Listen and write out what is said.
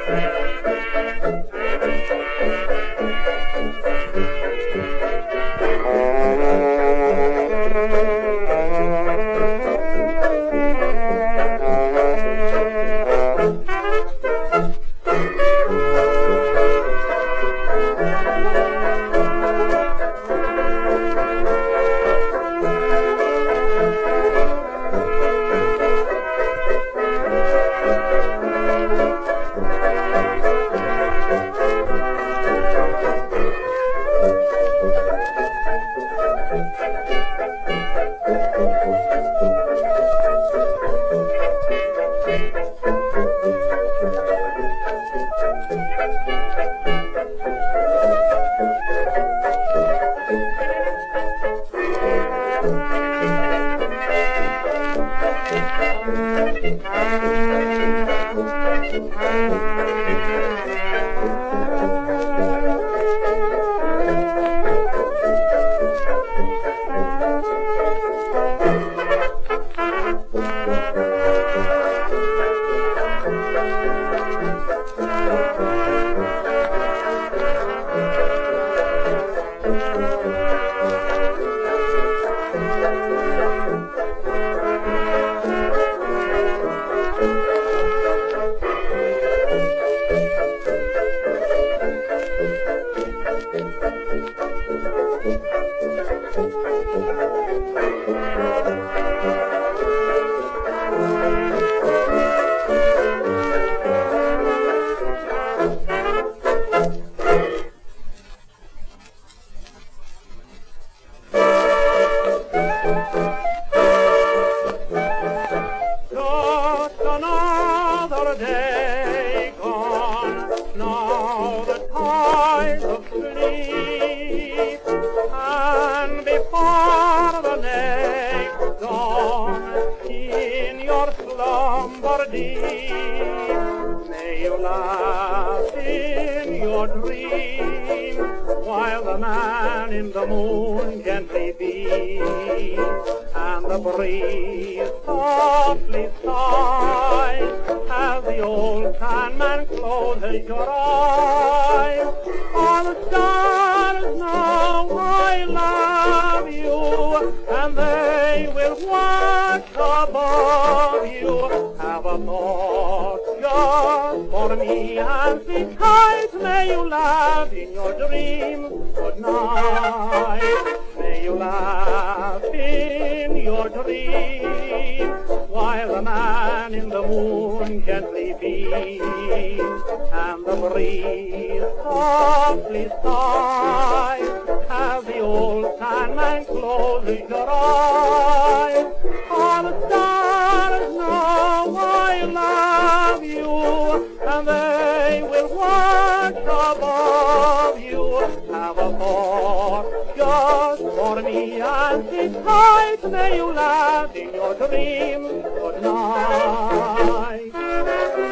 Day gone, now the tides of sleep, and before the next dawn, in your slumber deep, may you laugh in your dream, while the man in the moon gently beams, and the breeze softly sighs, as the old sandman closes your eyes. All the stars know I love you, and they will watch above you. Have a thought just for me, and sleep tight. May you laugh in your dreams. Good night. May you laugh in your dreams, while the man in the moon gently beams, and the breeze softly sighs, as the old sandman closes your eyes. All the stars know I love you, and they will watch above you. Have a thought just for me, and sit tight. May you laugh in your dreams. Good night.